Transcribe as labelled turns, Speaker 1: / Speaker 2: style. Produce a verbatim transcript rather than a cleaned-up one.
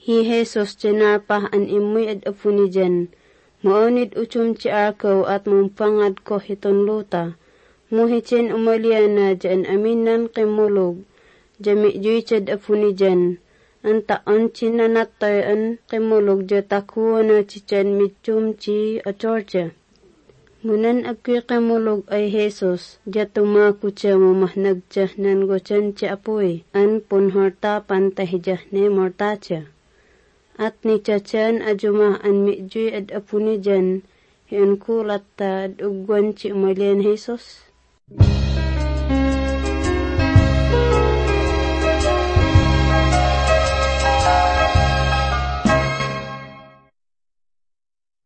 Speaker 1: Hi Jesus tinapah an imoy ad apuni dyan. Maunid uchum ti akaw at mumpangad ko hiton luta. Muhichin umaliana dyan aminan kimulog. Jami juy chad apuni dyan. Ang taon chinanatayan kimulog dya takuwa na chichan mitchum chi a Georgia. Munan agkwi kimulog ay Jesus, dya tumaku siya mamahnag siya nan gochan siya apoy, an punhorta pantahijah ne morta siya. At ni chachan ajumah an mitjuy ad apuni dyan, hiyan kulat ta ad ugwan si umalian Jesus.